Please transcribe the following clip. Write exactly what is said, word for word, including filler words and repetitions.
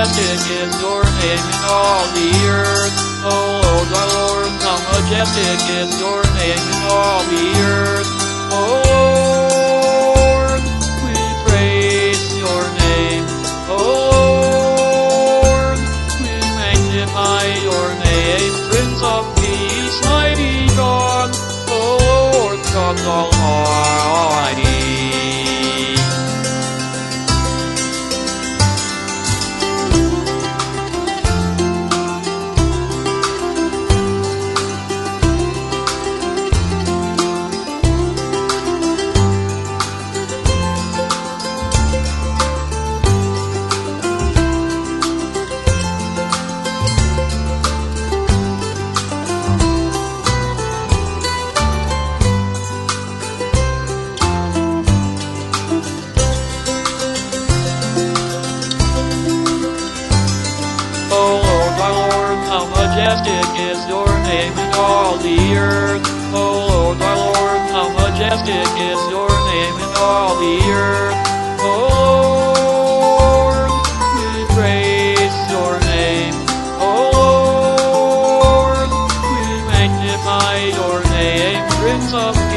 majestic is your name in all the earth. Oh Lord, our Lord, how majestic is your name in all the earth. Oh Lord, we praise your name. Oh Lord, we magnify your name. Prince of Peace, mighty God. Oh Lord, God Almighty. Oh Lord, our Lord, how majestic is your name in all the earth. Oh Lord, our Lord, how majestic is your name in all the earth. Oh Lord, we praise your name. Oh Lord, we magnify your name. Prince of